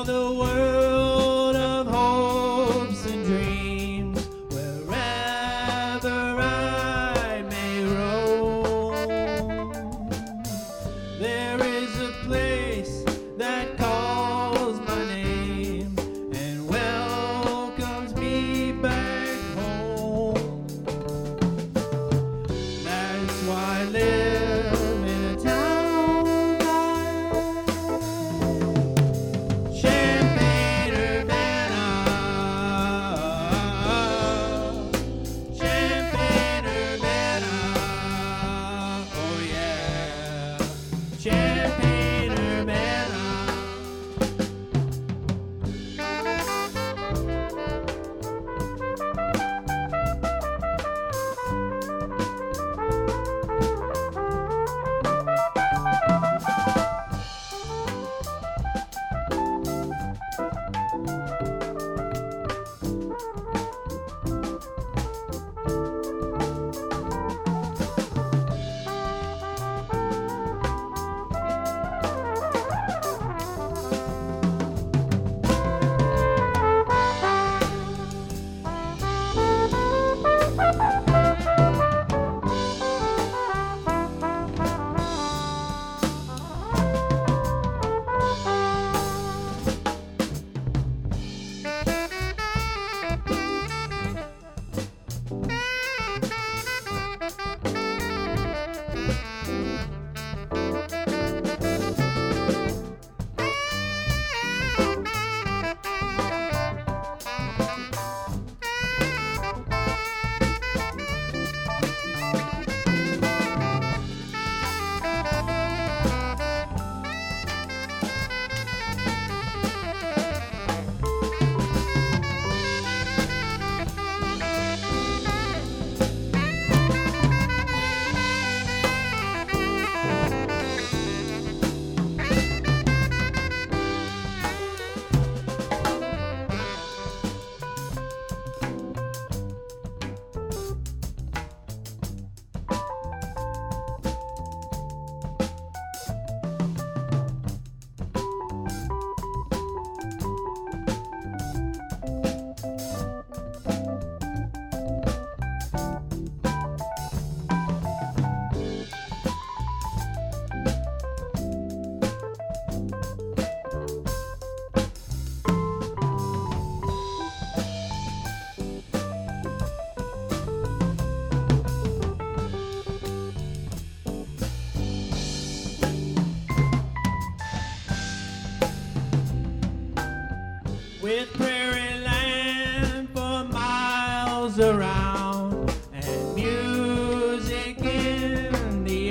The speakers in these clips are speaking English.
the world of hopes and dreams, wherever I may roam. There is a place that calls my name and welcomes me back home. That's why I live in a town called Champaign-Urbana. Champaign-Urbana. Oh yeah. Champaign-Urbana. With prairie land for miles around and music in the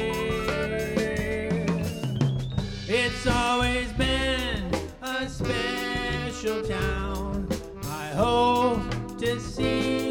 air, it's always been a special town. I hope to see